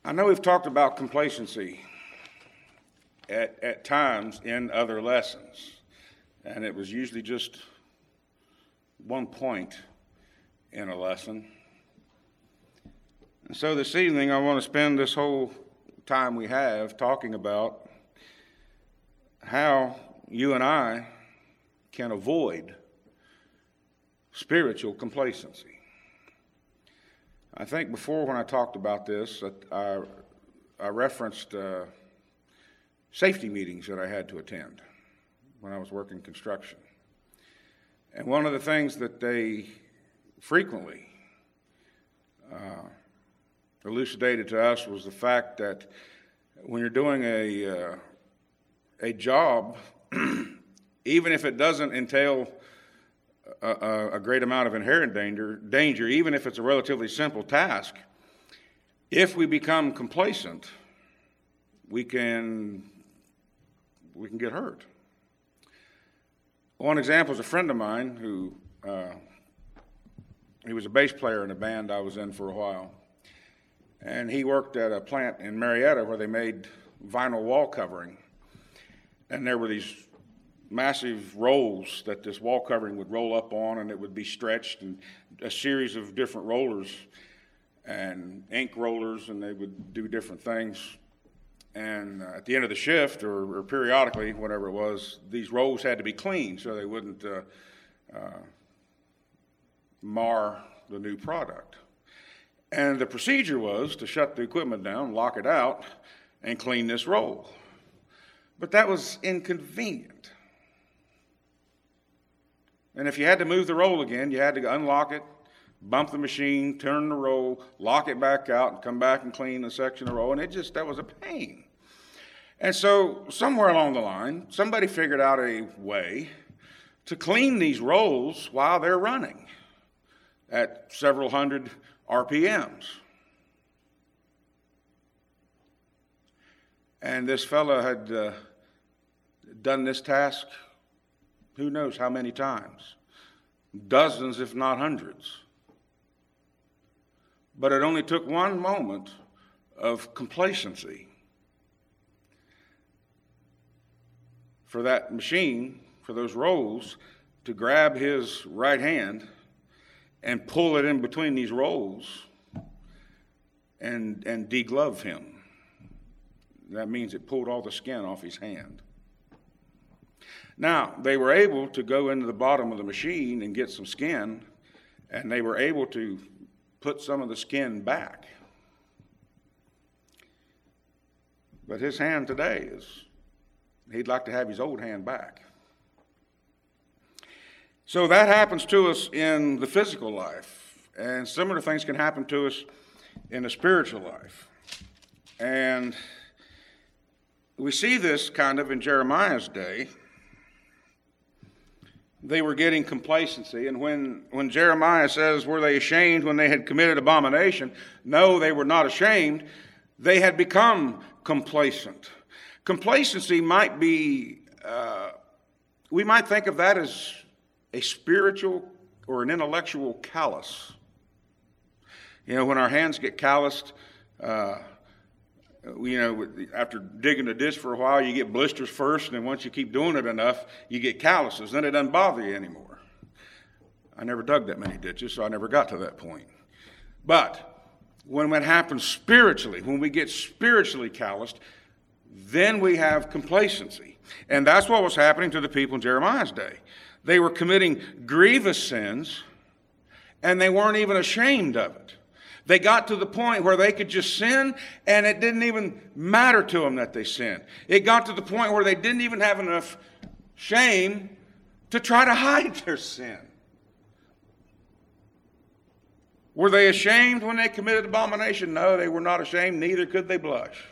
I know we've talked about complacency at times in other lessons, and it was usually just one point in a lesson. And so this evening I want to spend this whole time we have talking about how you and I can avoid spiritual complacency. I think before when I talked about this, I referenced safety meetings that I had to attend when I was working construction. And one of the things that they frequently elucidated to us was the fact that when you're doing a job, even if it doesn't entail a great amount of inherent danger, even if it's a relatively simple task, if we become complacent, we can get hurt. One example is a friend of mine who he was a bass player in a band I was in for a while, and he worked at a plant in Marietta where they made vinyl wall covering, and there were these massive rolls that this wall covering would roll up on, and it would be stretched, and a series of different rollers and ink rollers, and they would do different things. And at the end of the shift, or periodically, whatever it was, these rolls had to be cleaned so they wouldn't mar the new product. And the procedure was to shut the equipment down, lock it out, and clean this roll. But that was inconvenient. And if you had to move the roll again, you had to unlock it, bump the machine, turn the roll, lock it back out, and come back and clean the section of the roll. And that was a pain. And so somewhere along the line, somebody figured out a way to clean these rolls while they're running at several hundred RPMs. And this fellow had done this task who knows how many times, dozens if not hundreds. But it only took one moment of complacency for that machine, for those rolls, to grab his right hand and pull it in between these rolls and deglove him. That means it pulled all the skin off his hand. Now, they were able to go into the bottom of the machine and get some skin, and they were able to put some of the skin back. But his hand today he'd like to have his old hand back. So that happens to us in the physical life, and similar things can happen to us in the spiritual life. And we see this kind of in Jeremiah's day. They were getting complacency, and when Jeremiah says, were they ashamed when they had committed abomination? No, they were not ashamed. They had become complacent. Complacency might be, we might think of that as a spiritual or an intellectual callus. You know, when our hands get calloused, after digging a ditch for a while, you get blisters first, and then once you keep doing it enough, you get calluses. Then it doesn't bother you anymore. I never dug that many ditches, so I never got to that point. But when it happens spiritually, when we get spiritually calloused, then we have complacency. And that's what was happening to the people in Jeremiah's day. They were committing grievous sins, and they weren't even ashamed of it. They got to the point where they could just sin, and it didn't even matter to them that they sinned. It got to the point where they didn't even have enough shame to try to hide their sin. Were they ashamed when they committed abomination? No, they were not ashamed, neither could they blush.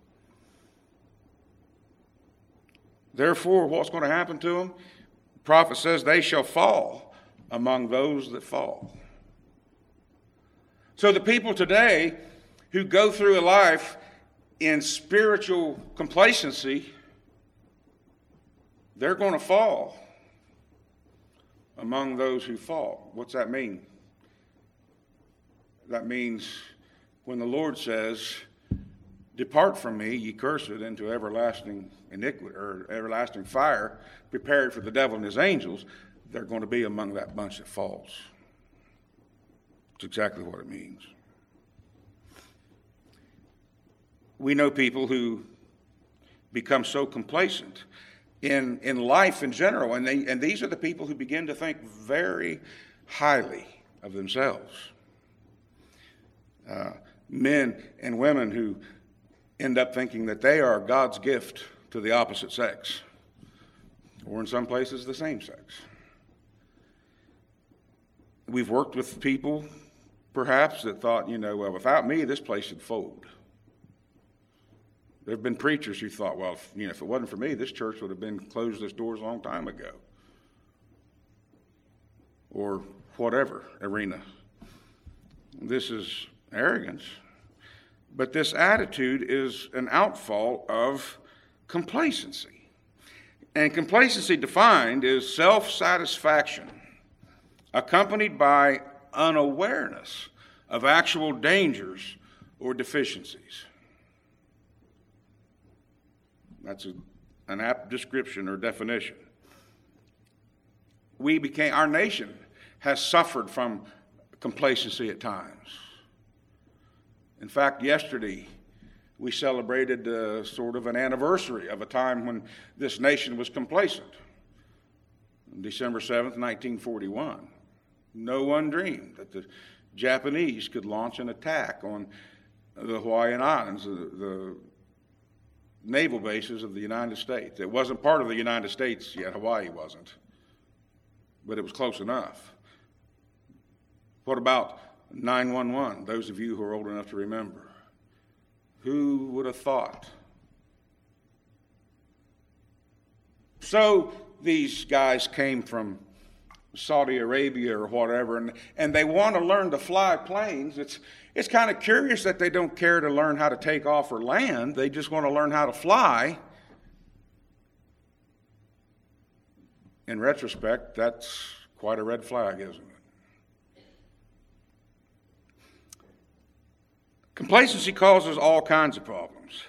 Therefore, what's going to happen to them? The prophet says they shall fall among those that fall. So the people today who go through a life in spiritual complacency, they're going to fall among those who fall. What's that mean? That means when the Lord says, Depart from me, ye cursed, into everlasting iniquity, or everlasting fire, prepared for the devil and his angels. They're going to be among that bunch that falls. It's exactly what it means. We know people who become so complacent in life in general, and these are the people who begin to think very highly of themselves. Men and women who end up thinking that they are God's gift to the opposite sex, or in some places the same sex. We've worked with people, perhaps, that thought, well, without me, this place should fold. There have been preachers who thought, well, if it wasn't for me, this church would have been closed its doors a long time ago. Or whatever arena. This is arrogance. But this attitude is an outfall of complacency. And complacency defined is self-satisfaction, accompanied by unawareness of actual dangers or deficiencies. That's an apt description or definition. Our nation has suffered from complacency at times. In fact, yesterday we celebrated sort of an anniversary of a time when this nation was complacent. December 7th, 1941. No one dreamed that the Japanese could launch an attack on the Hawaiian Islands, the naval bases of the United States. It wasn't part of the United States yet. Hawaii wasn't. But it was close enough. What about 9/11, those of you who are old enough to remember? Who would have thought? So these guys came from Saudi Arabia or whatever, and they want to learn to fly planes. It's kind of curious that they don't care to learn how to take off or land. They just want to learn how to fly. In retrospect, that's quite a red flag, isn't it? Complacency causes all kinds of problems.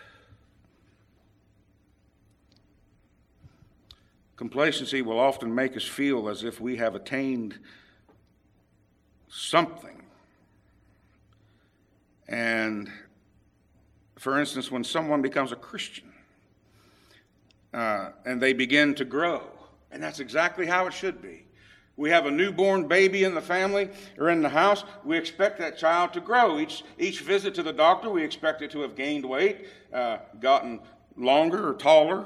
Complacency will often make us feel as if we have attained something. And, for instance, when someone becomes a Christian and they begin to grow, and that's exactly how it should be. We have a newborn baby in the family or in the house. We expect that child to grow. Each visit to the doctor, we expect it to have gained weight, gotten longer or taller.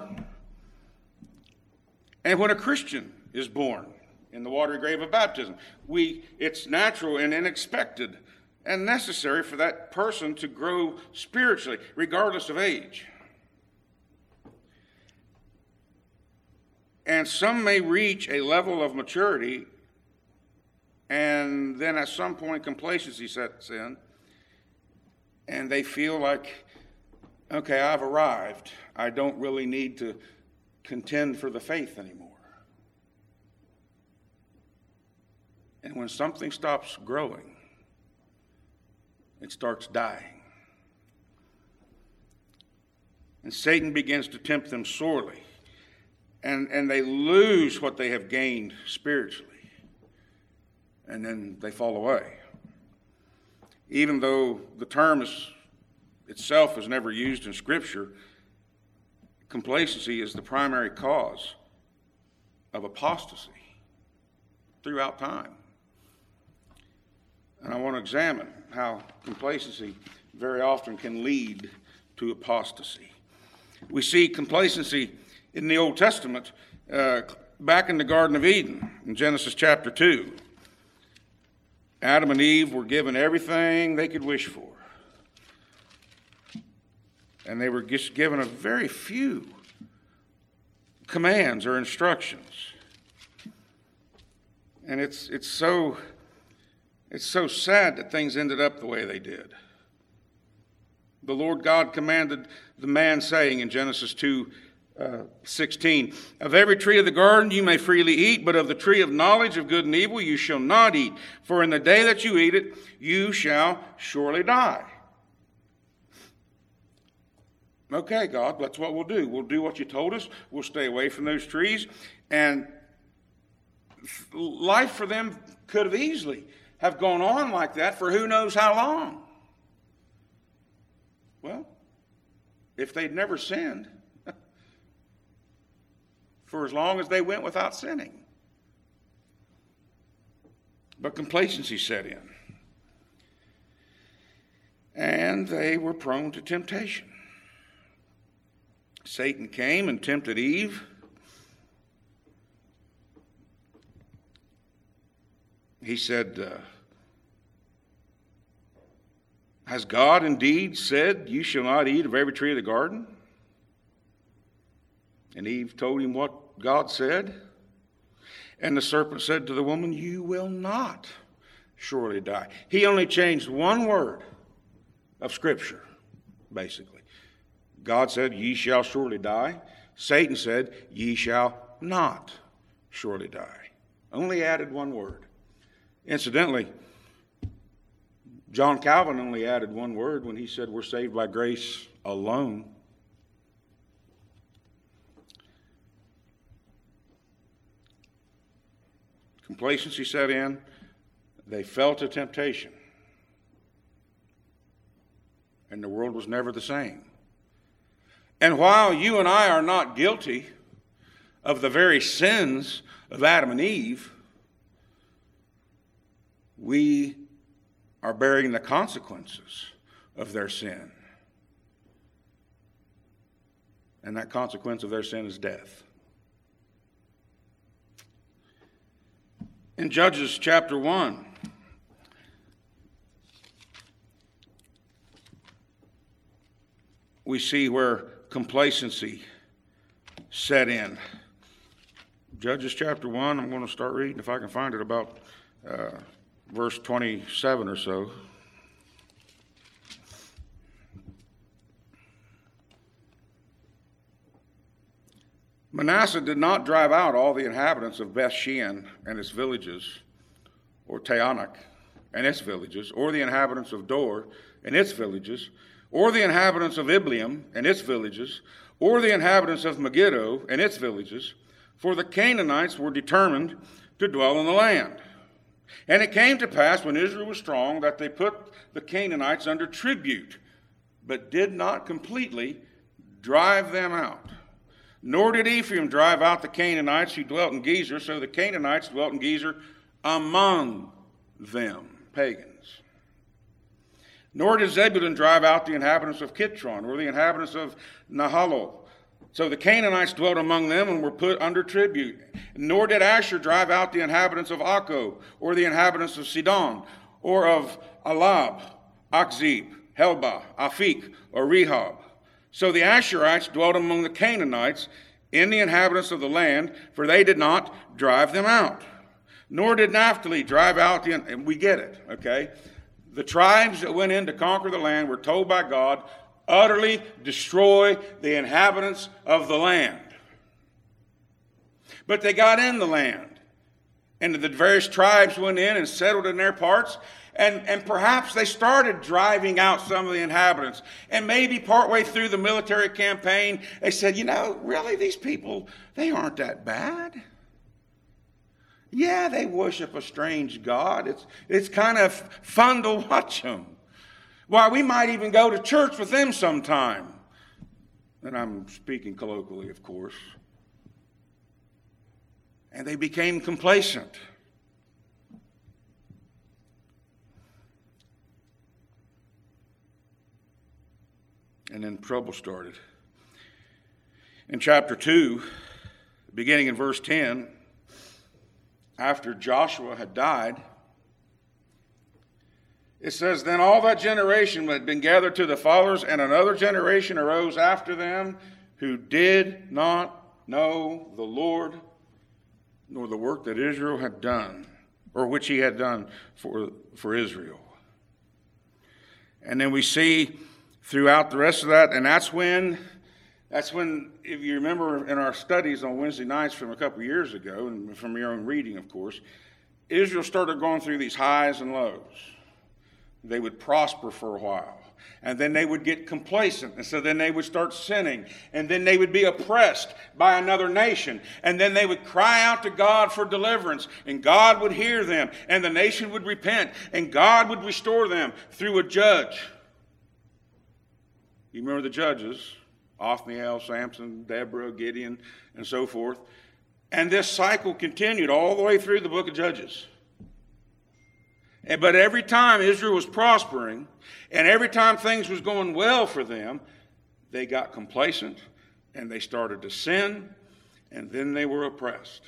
And when a Christian is born in the watery grave of baptism, it's natural and unexpected and necessary for that person to grow spiritually, regardless of age. And some may reach a level of maturity, and then at some point complacency sets in, and they feel like, okay, I've arrived. I don't really need to contend for the faith anymore. And when something stops growing, it starts dying. And Satan begins to tempt them sorely. And they lose what they have gained spiritually. And then they fall away. Even though the term itself is never used in Scripture, complacency is the primary cause of apostasy throughout time. And I want to examine how complacency very often can lead to apostasy. We see complacency in the Old Testament, back in the Garden of Eden, in Genesis chapter 2. Adam and Eve were given everything they could wish for. And they were just given a very few commands or instructions. And it's so sad that things ended up the way they did. The Lord God commanded the man, saying in Genesis 2:16, of every tree of the garden you may freely eat, but of the tree of knowledge of good and evil you shall not eat. For in the day that you eat it, you shall surely die. Okay, God, that's what we'll do. We'll do what you told us. We'll stay away from those trees. And life for them could have easily have gone on like that for who knows how long. Well, if they'd never sinned, for as long as they went without sinning. But complacency set in. And they were prone to temptation. Satan came and tempted Eve. He said, has God indeed said, you shall not eat of every tree of the garden? And Eve told him what God said. And the serpent said to the woman, you will not surely die. He only changed one word of Scripture, basically. God said, ye shall surely die. Satan said, ye shall not surely die. Only added one word. Incidentally, John Calvin only added one word when he said we're saved by grace alone. Complacency set in. They fell to temptation. And the world was never the same. And while you and I are not guilty of the very sins of Adam and Eve, we are bearing the consequences of their sin. And that consequence of their sin is death. In Judges chapter 1, we see where complacency set in. Judges chapter 1, I'm going to start reading, if I can find it, about verse 27 or so. Manasseh did not drive out all the inhabitants of Beth-shean and its villages, or Taanach and its villages, or the inhabitants of Dor and its villages, or the inhabitants of Ibleam and its villages, or the inhabitants of Megiddo and its villages, for the Canaanites were determined to dwell in the land. And it came to pass when Israel was strong that they put the Canaanites under tribute, but did not completely drive them out. Nor did Ephraim drive out the Canaanites who dwelt in Gezer, so the Canaanites dwelt in Gezer among them, pagans. Nor did Zebulun drive out the inhabitants of Kitron, or the inhabitants of Nahalol. So the Canaanites dwelt among them and were put under tribute. Nor did Asher drive out the inhabitants of Akko, or the inhabitants of Sidon, or of Alab, Akzib, Helbah, Aphik, or Rehob. So the Asherites dwelt among the Canaanites in the inhabitants of the land, for they did not drive them out. Nor did Naphtali drive out and we get it, okay? The tribes that went in to conquer the land were told by God, utterly destroy the inhabitants of the land. But they got in the land, and the various tribes went in and settled in their parts, and perhaps they started driving out some of the inhabitants. And maybe partway through the military campaign, they said, you know, really, these people, they aren't that bad. Yeah, they worship a strange God. It's kind of fun to watch them. Why, we might even go to church with them sometime. And I'm speaking colloquially, of course. And they became complacent. And then trouble started. In chapter 2, beginning in verse 10, after Joshua had died, it says, then all that generation had been gathered to the fathers, and another generation arose after them who did not know the Lord, nor the work that Israel had done, or which he had done for Israel. And then we see throughout the rest of that, and that's when, if you remember in our studies on Wednesday nights from a couple of years ago, and from your own reading, of course, Israel started going through these highs and lows. They would prosper for a while, And then they would get complacent. And so then they would start sinning. And then they would be oppressed by another nation. And then they would cry out to God for deliverance. And God would hear them. And the nation would repent. And God would restore them through a judge. You remember the judges? Othniel, Samson, Deborah, Gideon, and so forth. And this cycle continued all the way through the book of Judges. But every time Israel was prospering, and every time things was going well for them, they got complacent, and they started to sin, and then they were oppressed.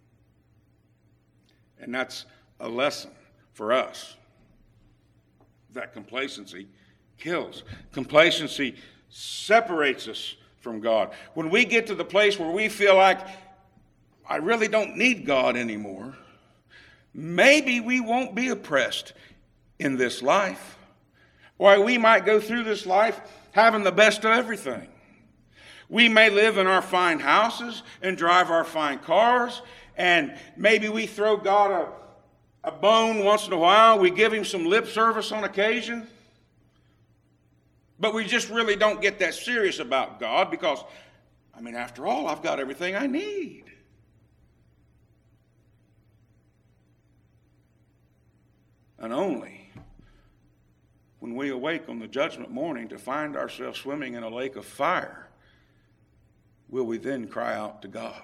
And that's a lesson for us, that complacency kills. Complacency separates us from God. When we get to the place where we feel like, I really don't need God anymore, maybe we won't be oppressed in this life. Why, we might go through this life having the best of everything. We may live in our fine houses and drive our fine cars, and maybe we throw God a bone once in a while. We give him some lip service on occasion. But we just really don't get that serious about God because, after all, I've got everything I need. And only when we awake on the judgment morning to find ourselves swimming in a lake of fire will we then cry out to God.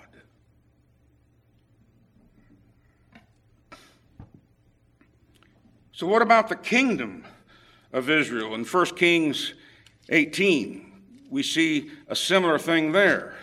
So what about the kingdom of Israel? In 1 Kings 18, we see a similar thing there.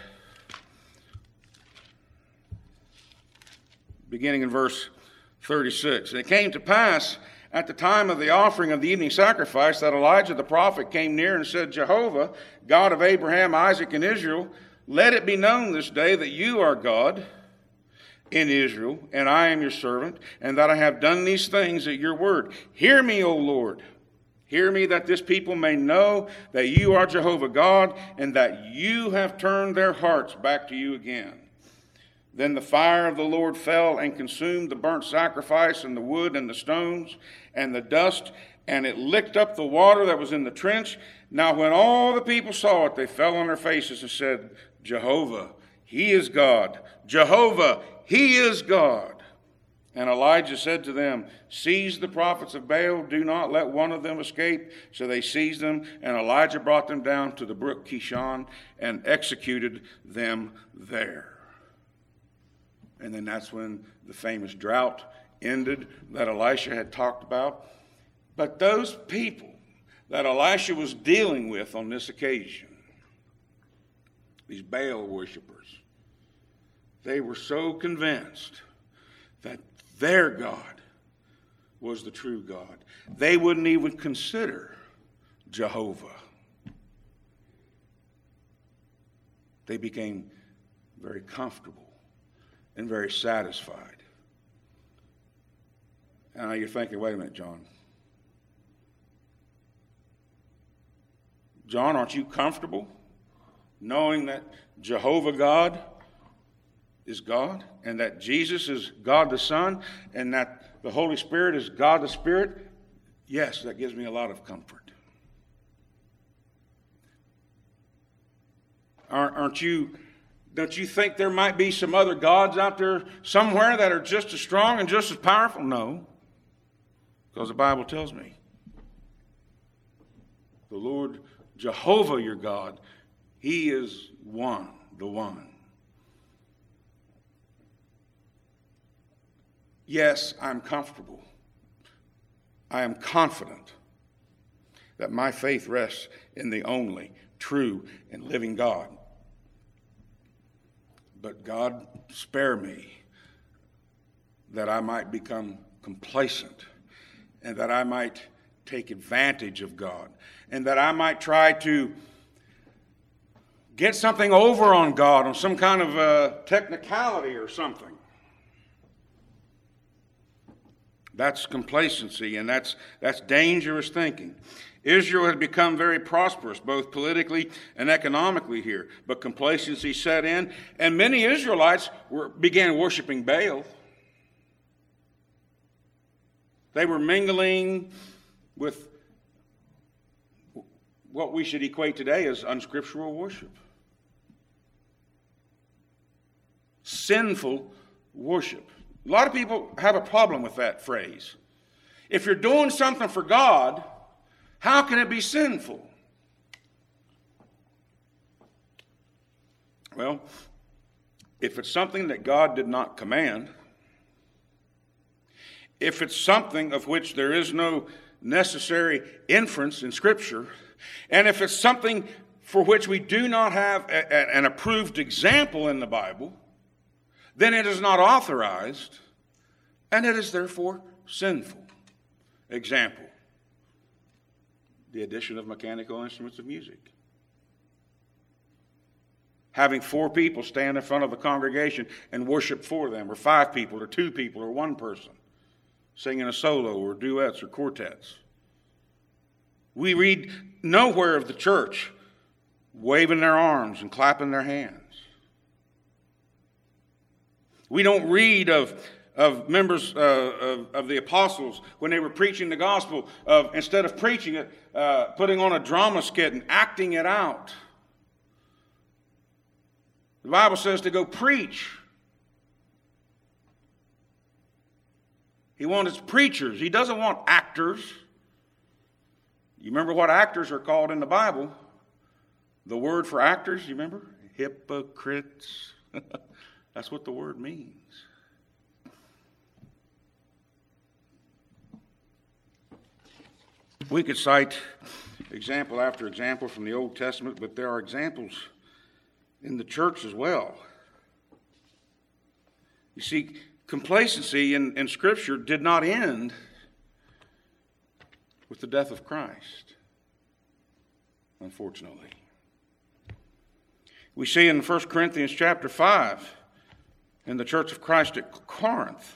Beginning in verse 36. And it came to pass at the time of the offering of the evening sacrifice that Elijah the prophet came near and said, Jehovah, God of Abraham, Isaac, and Israel, let it be known this day that you are God in Israel, and I am your servant, and that I have done these things at your word. Hear me, O Lord. Hear me, that this people may know that you are Jehovah God, and that you have turned their hearts back to you again. Then the fire of the Lord fell and consumed the burnt sacrifice and the wood and the stones and the dust, and it licked up the water that was in the trench. Now when all the people saw it, they fell on their faces and said, Jehovah, he is God. Jehovah, he is God. And Elijah said to them, seize the prophets of Baal, do not let one of them escape. So they seized them, and Elijah brought them down to the brook Kishon and executed them there. And then that's when the famous drought ended that Elisha had talked about. But those people that Elisha was dealing with on this occasion, these Baal worshipers, they were so convinced that their God was the true God, they wouldn't even consider Jehovah. They became very comfortable and very satisfied. And now you're thinking, wait a minute, John. John, aren't you comfortable knowing that Jehovah God is God, and that Jesus is God the Son, and that the Holy Spirit is God the Spirit? Yes, that gives me a lot of comfort. Don't you think there might be some other gods out there somewhere that are just as strong and just as powerful? No, because the Bible tells me. The Lord Jehovah your God, he is one, the one. Yes, I'm comfortable. I am confident that my faith rests in the only true and living God. But God, spare me that I might become complacent, and that I might take advantage of God, and that I might try to get something over on God on some kind of a technicality or something. That's complacency, and that's dangerous thinking. Israel had become very prosperous, both politically and economically here, but complacency set in, and many Israelites began worshiping Baal. They were mingling with what we should equate today as unscriptural worship. Sinful worship. A lot of people have a problem with that phrase. If you're doing something for God, how can it be sinful? Well, if it's something that God did not command, if it's something of which there is no necessary inference in Scripture, and if it's something for which we do not have an approved example in the Bible, then it is not authorized, and it is therefore sinful. Example, the addition of mechanical instruments of music. Having 4 people stand in front of the congregation and worship for them, or 5 people, or 2 people, or 1 person, singing a solo, or duets, or quartets. We read nowhere of the church waving their arms and clapping their hands. We don't read of members of the apostles when they were preaching the gospel, of instead of preaching it, putting on a drama skit and acting it out. The Bible says to go preach. He wants preachers. He doesn't want actors. You remember what actors are called in the Bible? The word for actors, you remember? Hypocrites. That's what the word means. We could cite example after example from the Old Testament, but there are examples in the church as well. You see, complacency in Scripture did not end with the death of Christ, unfortunately. We see in 1 Corinthians chapter 5, in the church of Christ at Corinth,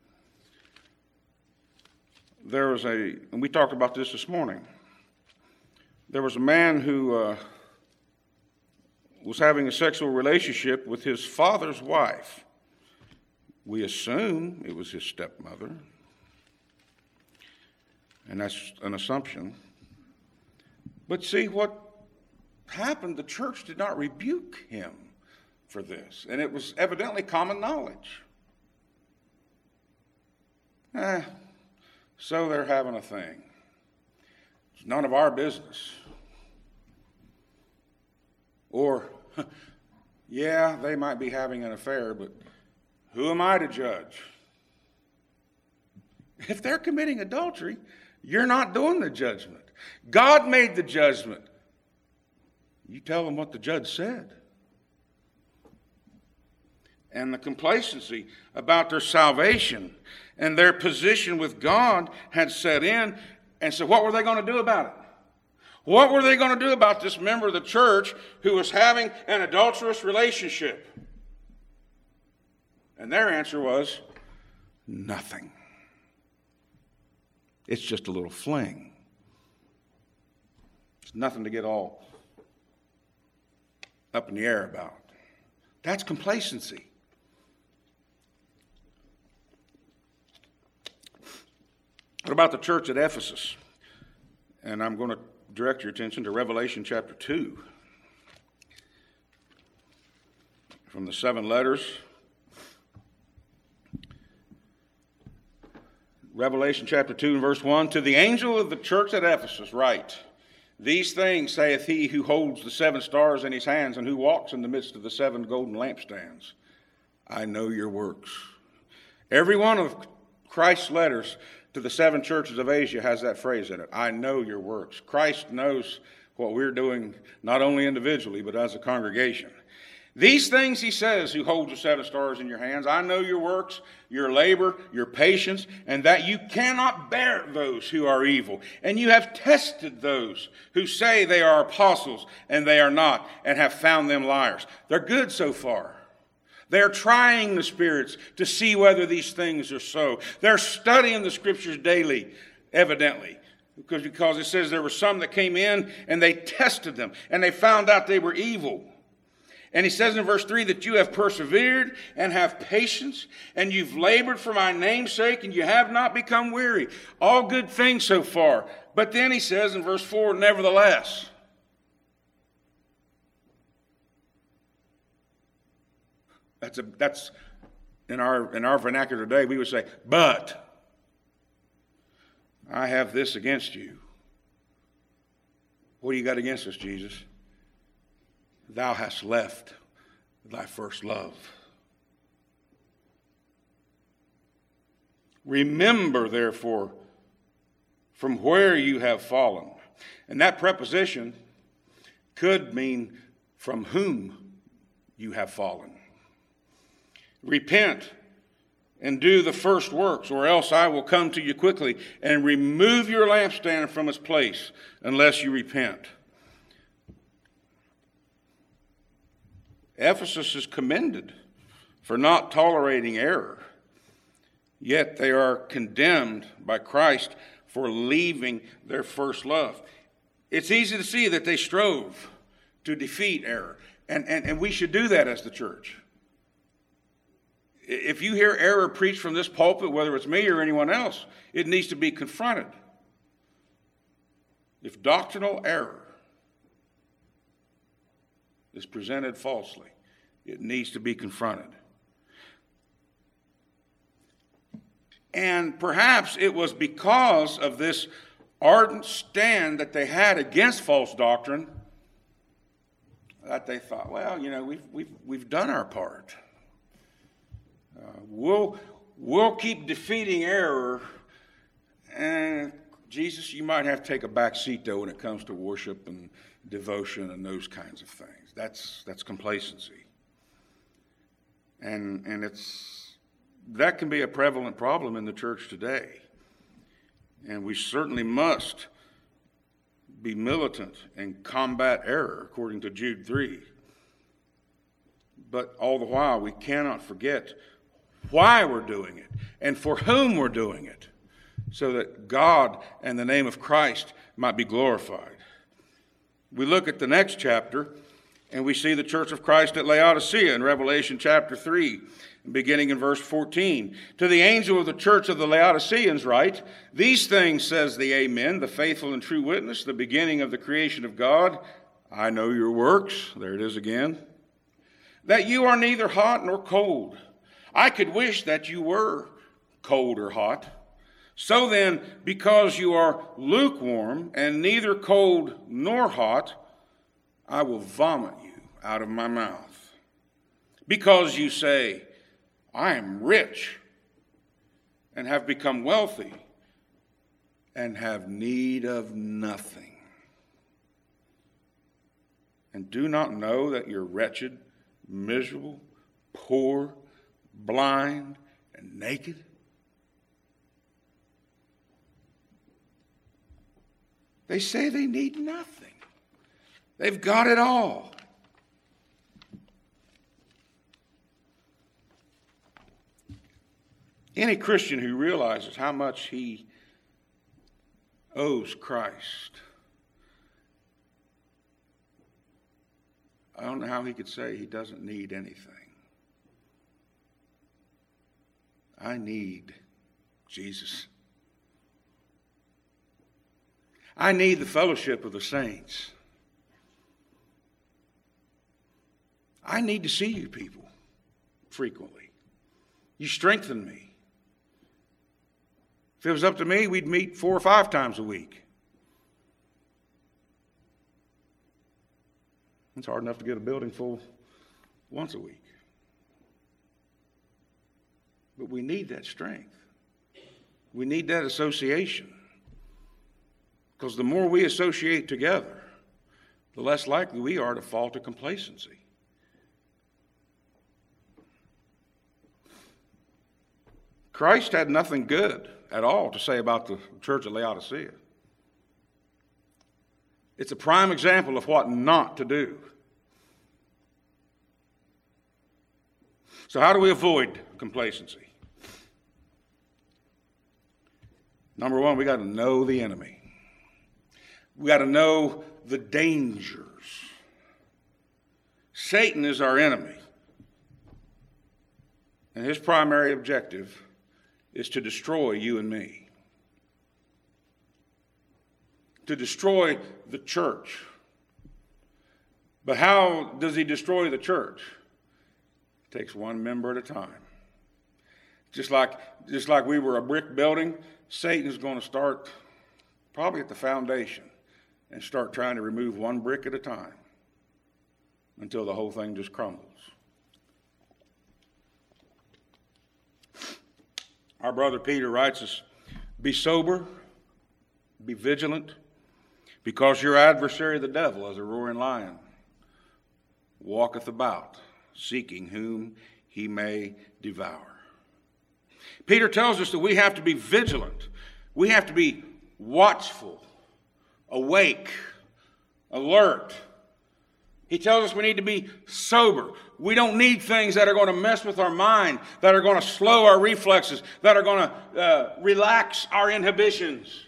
there was and we talked about this morning, there was a man who was having a sexual relationship with his father's wife. We assume it was his stepmother, and that's an assumption. But see what happened, the church did not rebuke him for this, and it was evidently common knowledge. So they're having a thing. It's none of our business. Or, yeah, they might be having an affair, but who am I to judge? If they're committing adultery, you're not doing the judgment. God made the judgment. You tell them what the judge said. And the complacency about their salvation and their position with God had set in. And so what were they going to do about it? What were they going to do about this member of the church who was having an adulterous relationship? And their answer was, nothing. It's just a little fling. It's nothing to get all up in the air about. That's complacency. What about the church at Ephesus? And I'm going to direct your attention to Revelation chapter 2. From the 7 letters. Revelation chapter 2 and verse 1. To the angel of the church at Ephesus write, these things saith he who holds the 7 stars in his hands and who walks in the midst of the 7 golden lampstands. I know your works. Every one of Christ's letters to the 7 churches of Asia has that phrase in it. I know your works. Christ knows what we're doing, not only individually, but as a congregation. These things he says, who holds the 7 stars in your hands, I know your works, your labor, your patience, and that you cannot bear those who are evil. And you have tested those who say they are apostles, and they are not, and have found them liars. They're good so far. They're trying the spirits to see whether these things are so. They're studying the scriptures daily, evidently. Because it says there were some that came in and they tested them and they found out they were evil. And he says in verse 3 that you have persevered and have patience and you've labored for my name's sake and you have not become weary. All good things so far. But then he says in verse 4, nevertheless, That's in our vernacular today, we would say, but I have this against you. What do you got against us, Jesus? Thou hast left thy first love. Remember, therefore, from where you have fallen. And that preposition could mean from whom you have fallen. Repent and do the first works, or else I will come to you quickly and remove your lampstand from its place unless you repent. Ephesus is commended for not tolerating error, yet they are condemned by Christ for leaving their first love. It's easy to see that they strove to defeat error, and we should do that as the church. If you hear error preached from this pulpit, whether it's me or anyone else, it needs to be confronted. If doctrinal error is presented falsely, it needs to be confronted. And perhaps it was because of this ardent stand that they had against false doctrine that they thought, well, we've done our part. We'll keep defeating error, and Jesus, you might have to take a back seat though when it comes to worship and devotion and those kinds of things. That's complacency, and that can be a prevalent problem in the church today, and we certainly must be militant and combat error according to Jude 3. But all the while, we cannot forget why we're doing it and for whom we're doing it, so that God and the name of Christ might be glorified. We look at the next chapter, and we see the church of Christ at Laodicea in Revelation chapter 3, beginning in verse 14. To the angel of the church of the Laodiceans write, these things says the Amen, the faithful and true witness, the beginning of the creation of God. I know your works, there it is again, that you are neither hot nor cold. I could wish that you were cold or hot. So then, because you are lukewarm and neither cold nor hot, I will vomit you out of my mouth. Because you say, I am rich and have become wealthy and have need of nothing, and do not know that you're wretched, miserable, poor, blind, and naked. They say they need nothing. They've got it all. Any Christian who realizes how much he owes Christ, I don't know how he could say he doesn't need anything. I need Jesus. I need the fellowship of the saints. I need to see you people frequently. You strengthen me. If it was up to me, we'd meet 4 or 5 times a week. It's hard enough to get a building full once a week. But we need that strength. We need that association. Because the more we associate together, the less likely we are to fall to complacency. Christ had nothing good at all to say about the church at Laodicea. It's a prime example of what not to do. So how do we avoid complacency? Number one, we got to know the enemy. We got to know the dangers. Satan is our enemy. And his primary objective is to destroy you and me. To destroy the church. But how does he destroy the church? It takes one member at a time. Just like we were a brick building, Satan's going to start probably at the foundation and start trying to remove one brick at a time until the whole thing just crumbles. Our brother Peter writes us, be sober, be vigilant, because your adversary the devil, as a roaring lion, walketh about, seeking whom he may devour. Peter tells us that we have to be vigilant. We have to be watchful, awake, alert. He tells us we need to be sober. We don't need things that are going to mess with our mind, that are going to slow our reflexes, that are going to relax our inhibitions.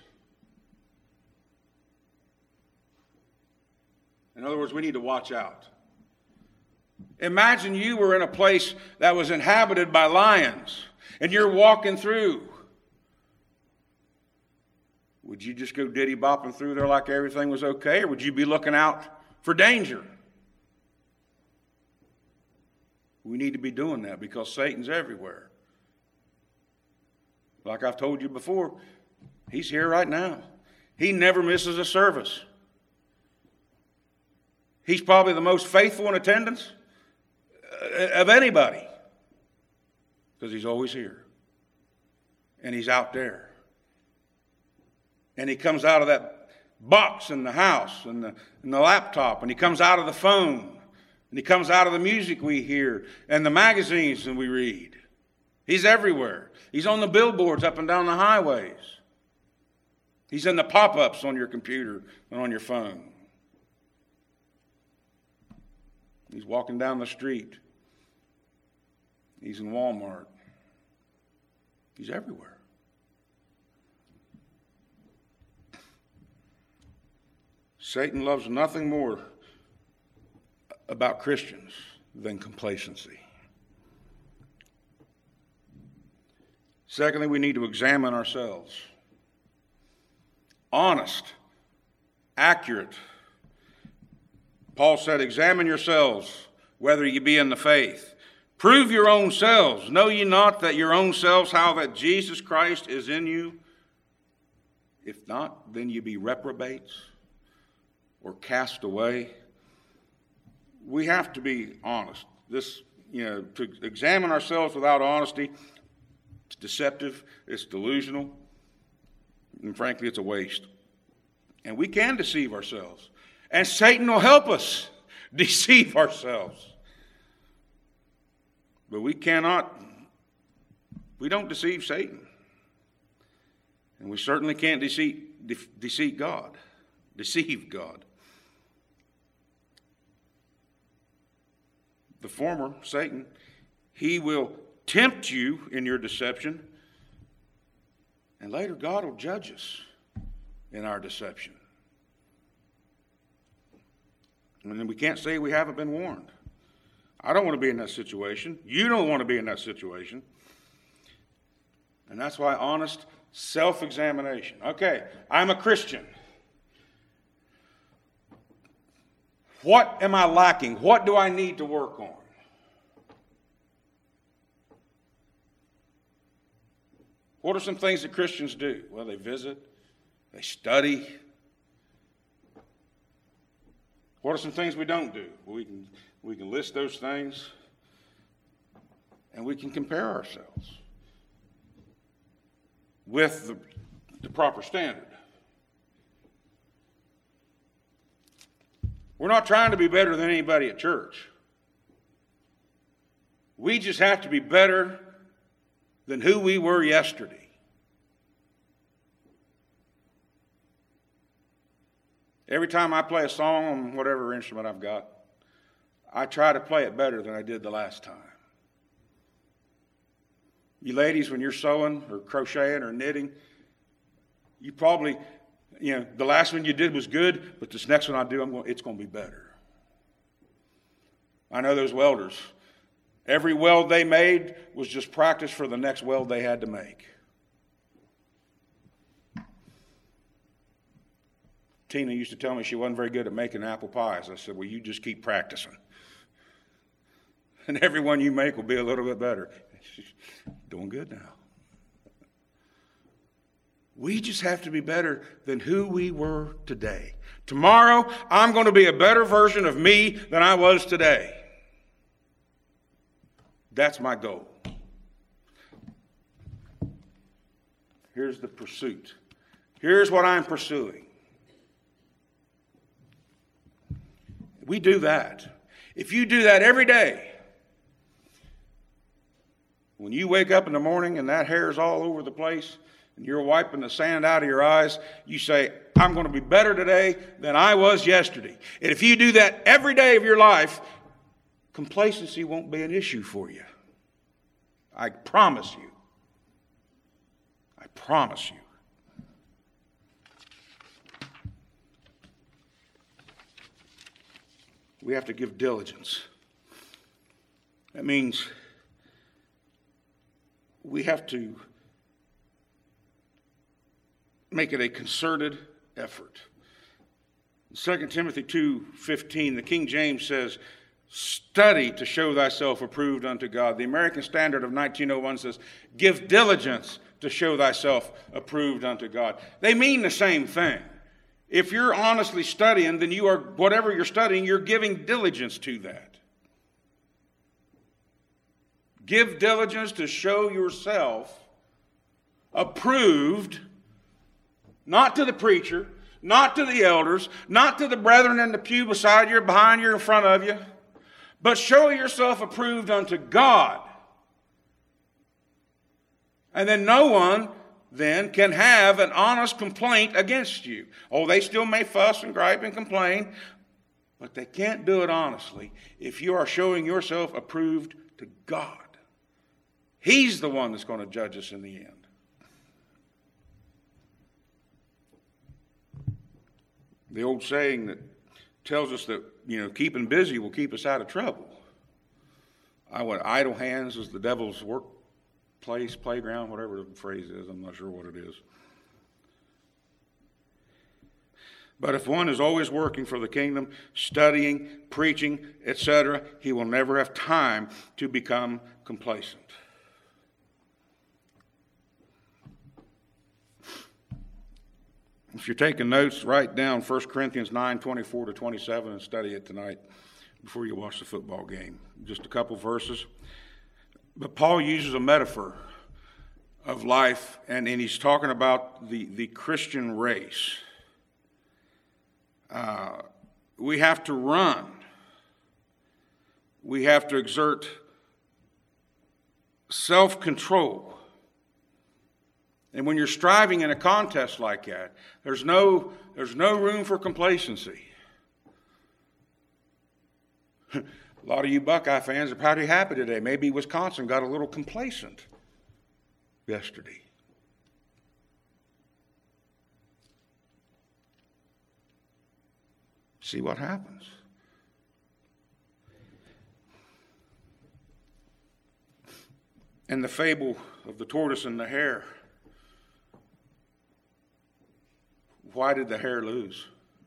In other words, we need to watch out. Imagine you were in a place that was inhabited by lions, and you're walking through. Would you just go diddy-bopping through there like everything was okay, or would you be looking out for danger? We need to be doing that because Satan's everywhere. Like I've told you before, he's here right now. He never misses a service. He's probably the most faithful in attendance of anybody because he's always here. And he's out there. And he comes out of that box in the house and the laptop, and he comes out of the phone. And he comes out of the music we hear and the magazines that we read. He's everywhere. He's on the billboards up and down the highways. He's in the pop-ups on your computer and on your phone. He's walking down the street. He's in Walmart. He's everywhere. Satan loves nothing more about Christians than complacency. Secondly, we need to examine ourselves. Honest, accurate. Paul said, examine yourselves, whether ye be in the faith. Prove your own selves. Know ye not that your own selves, how that Jesus Christ is in you? If not, then ye be reprobates or cast away. We have to be honest. To examine ourselves without honesty, it's deceptive, it's delusional, and frankly, it's a waste. And we can deceive ourselves. And Satan will help us deceive ourselves. But we don't deceive Satan. And we certainly can't deceive God. The former, Satan, he will tempt you in your deception, and later God will judge us in our deception. And then we can't say we haven't been warned. I don't want to be in that situation. You don't want to be in that situation. And that's why honest self-examination. Okay, I'm a Christian. What am I lacking? What do I need to work on? What are some things that Christians do? Well, they visit, they study. What are some things we don't do? Well, we can list those things, and we can compare ourselves with the proper standard. We're not trying to be better than anybody at church. We just have to be better than who we were yesterday. Every time I play a song on whatever instrument I've got, I try to play it better than I did the last time. You ladies, when you're sewing or crocheting or knitting, you probably, the last one you did was good, but this next one I do, it's going to be better. I know those welders. Every weld they made was just practice for the next weld they had to make. Tina used to tell me she wasn't very good at making apple pies. I said, well, you just keep practicing. And every one you make will be a little bit better. Doing good now. We just have to be better than who we were today. Tomorrow, I'm going to be a better version of me than I was today. That's my goal. Here's the pursuit. Here's what I'm pursuing. We do that. If you do that every day, when you wake up in the morning and that hair is all over the place and you're wiping the sand out of your eyes, you say, I'm going to be better today than I was yesterday. And if you do that every day of your life, complacency won't be an issue for you. I promise you. I promise you. We have to give diligence. That means we have to make it a concerted effort. In 2 Timothy 2:15, the King James says, study to show thyself approved unto God. The American Standard of 1901 says, give diligence to show thyself approved unto God. They mean the same thing. If you're honestly studying, then you are, whatever you're studying, you're giving diligence to that. Give diligence to show yourself approved, not to the preacher, not to the elders, not to the brethren in the pew beside you, behind you, in front of you, but show yourself approved unto God. And then no one then can have an honest complaint against you. Oh, they still may fuss and gripe and complain, but they can't do it honestly if you are showing yourself approved to God. He's the one that's going to judge us in the end. The old saying that tells us that, keeping busy will keep us out of trouble. Idle hands is the devil's workplace, playground, whatever the phrase is. I'm not sure what it is. But if one is always working for the kingdom, studying, preaching, etc., he will never have time to become complacent. If you're taking notes, write down 1 Corinthians 9:24-27 and study it tonight before you watch the football game. Just a couple verses. But Paul uses a metaphor of life, and he's talking about the Christian race. We have to run. We have to exert self-control. And when you're striving in a contest like that, there's no room for complacency. A lot of you Buckeye fans are probably happy today. Maybe Wisconsin got a little complacent yesterday. See what happens. And the fable of the tortoise and the hare. Why did the hare lose?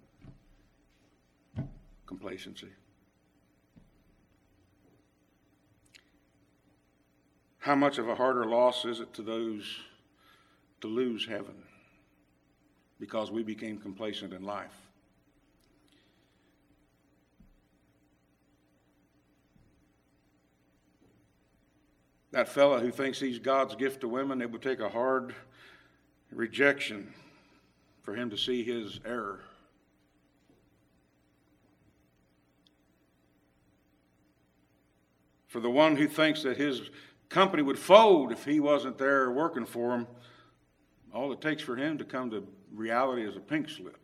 Complacency. How much of a harder loss is it to those to lose heaven because we became complacent in life? That fella who thinks he's God's gift to women, it would take a hard rejection for him to see his error. For the one who thinks that his company would fold if he wasn't there working for him, all it takes for him to come to reality is a pink slip.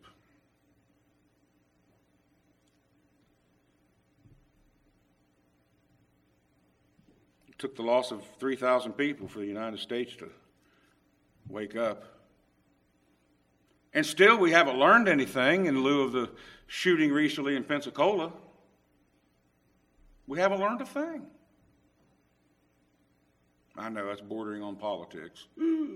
It took the loss of 3,000 people for the United States to wake up. And still, we haven't learned anything in lieu of the shooting recently in Pensacola. We haven't learned a thing. I know that's bordering on politics.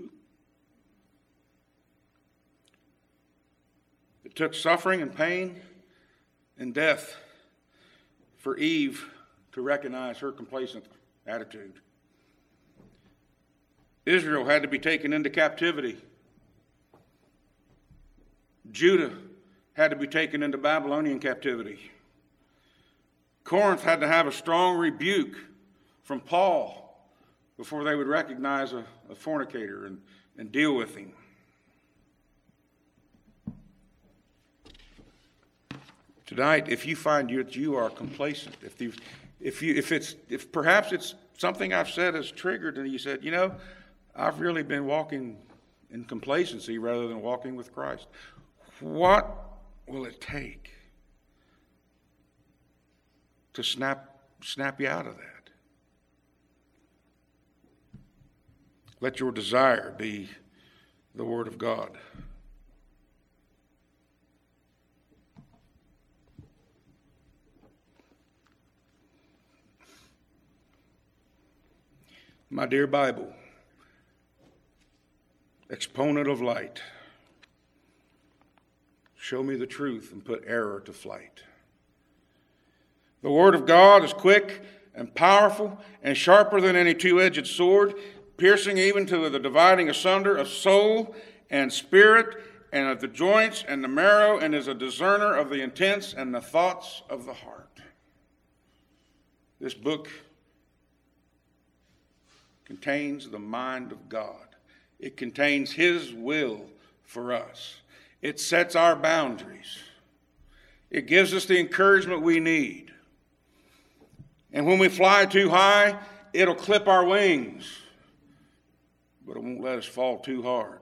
It took suffering and pain and death for Eve to recognize her complacent attitude. Israel had to be taken into captivity. Judah had to be taken into Babylonian captivity. Corinth had to have a strong rebuke from Paul before they would recognize a fornicator and deal with him. Tonight, if you find that you are complacent, if perhaps it's something I've said has triggered, and you said, you know, I've really been walking in complacency rather than walking with Christ. What will it take to snap you out of that? Let your desire be the Word of God. My dear Bible, exponent of light, show me the truth and put error to flight. The Word of God is quick and powerful and sharper than any two-edged sword, piercing even to the dividing asunder of soul and spirit and of the joints and the marrow, and is a discerner of the intents and the thoughts of the heart. This book contains the mind of God. It contains His will for us. It sets our boundaries. It gives us the encouragement we need. And when we fly too high, it'll clip our wings, but it won't let us fall too hard.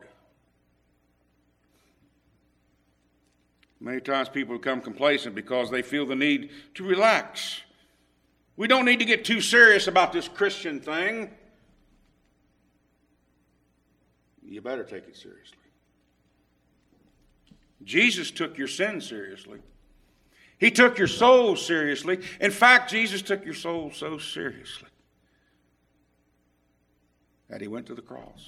Many times people become complacent because they feel the need to relax. We don't need to get too serious about this Christian thing. You better take it seriously. Jesus took your sin seriously. He took your soul seriously. In fact, Jesus took your soul so seriously that He went to the cross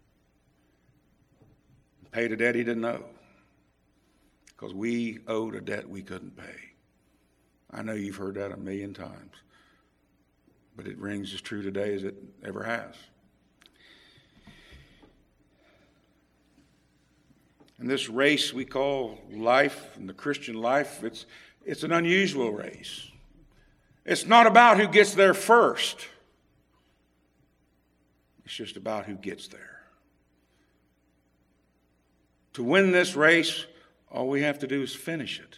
and paid a debt He didn't know, because we owed a debt we couldn't pay. I know you've heard that a million times, but it rings as true today as it ever has. And this race we call life, and the Christian life, it's an unusual race. It's not about who gets there first. It's just about who gets there. To win this race, all we have to do is finish it.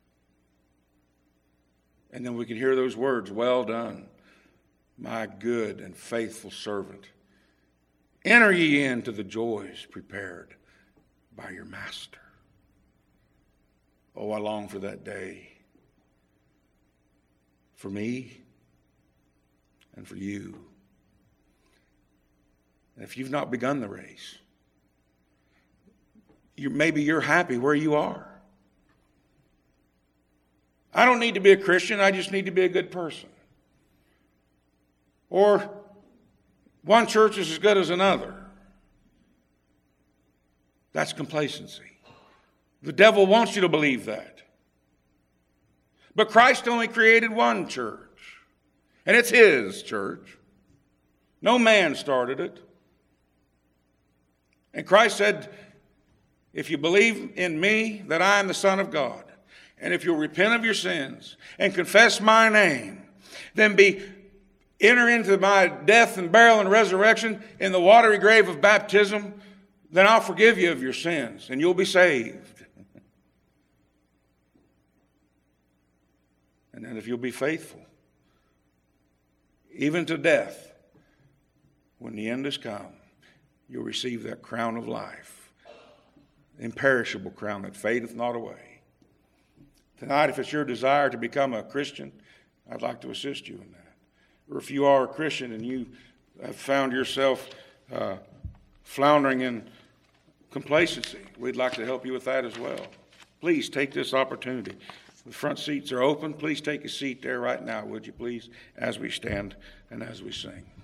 And then we can hear those words, "Well done, my good and faithful servant. Enter ye into the joys prepared by your master." Oh, I long for that day. For me and for you. And if you've not begun the race, maybe you're happy where you are. I don't need to be a Christian, I just need to be a good person. Or one church is as good as another. That's complacency. The devil wants you to believe that. But Christ only created one church, and it's His church. No man started it. And Christ said, if you believe in me that I am the Son of God, and if you'll repent of your sins and confess my name, then enter into my death and burial and resurrection in the watery grave of baptism, then I'll forgive you of your sins and you'll be saved. And then if you'll be faithful, even to death, when the end has come, you'll receive that crown of life, imperishable crown that fadeth not away. Tonight, if it's your desire to become a Christian, I'd like to assist you in that. Or if you are a Christian and you have found yourself floundering in complacency, we'd like to help you with that as well. Please take this opportunity. The front seats are open. Please take a seat there right now, would you please, as we stand and as we sing.